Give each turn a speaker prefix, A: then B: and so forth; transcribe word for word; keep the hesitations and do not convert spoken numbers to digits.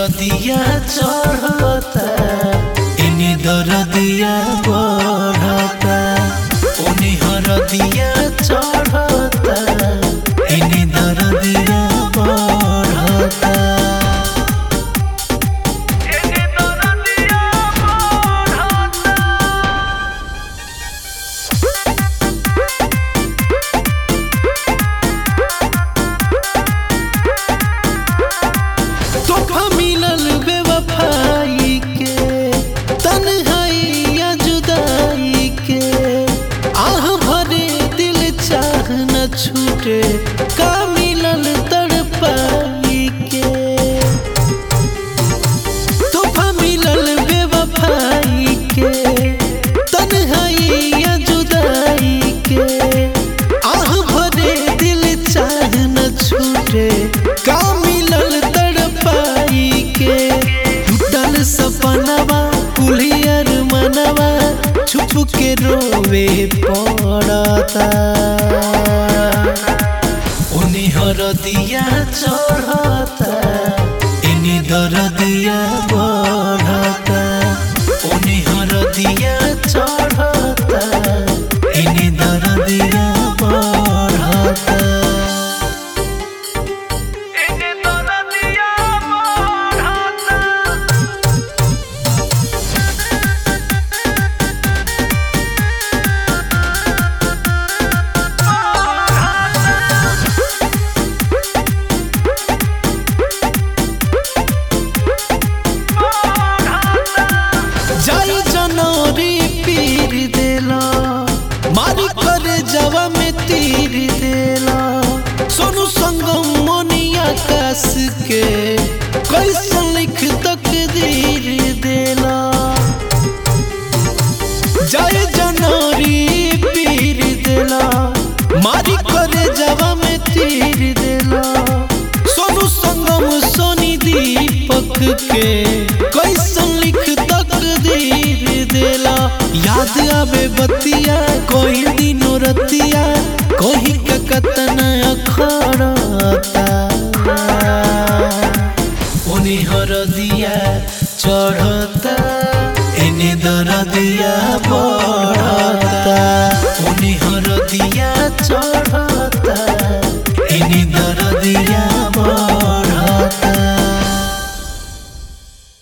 A: हरदिया चढ़ता इनी दरदिया बढ़ता उनी हरदिया चढ़ता इनी दरदिया बढ़ता। छूटे का मिलल तड़पाई के तोहफा मिलल बेवफाई के तन्हाई या जुदाई के आह भरे दिल चाह न छूटे का मिलल तड़पाई के टूटल सपनवा कुलियर मनवा छुप के रोवे पड़ता उनी हरदिया चढ़ता इनी दरदिया बढ़ता उनी हरदिया चढ़ता इनी दरदिया बढ़ता। मारी करे जवा में तीर देला सोनू संगम मोनिया कास के कैसे लिख तकदीर देला जय जनौरी पीर देला मारी करे जवा में तीर देला सोनू संगम सोनी दीपक के कैसे लिख तकदीर देला याद आवे बतिया कोई दिनों रतिया कोई का कतन